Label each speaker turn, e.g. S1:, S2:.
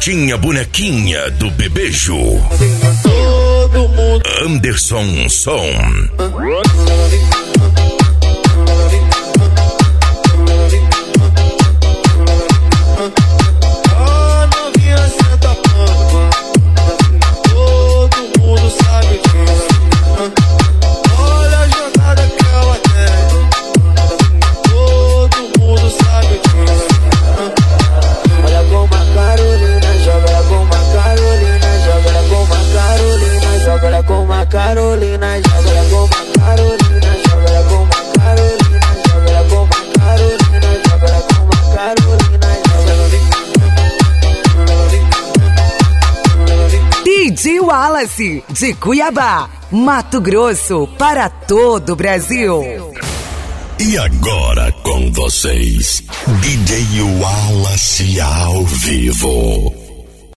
S1: Bonitinha bonequinha do Bebejo. Anderson Som.
S2: Carolina, joga com a Carolina, joga com a Carolina, joga com a Carolina, joga com a Carolina, joga.
S3: DJ Wallace, de Cuiabá, Mato Grosso, para todo o Brasil.
S1: E agora com vocês, DJ Wallace ao vivo.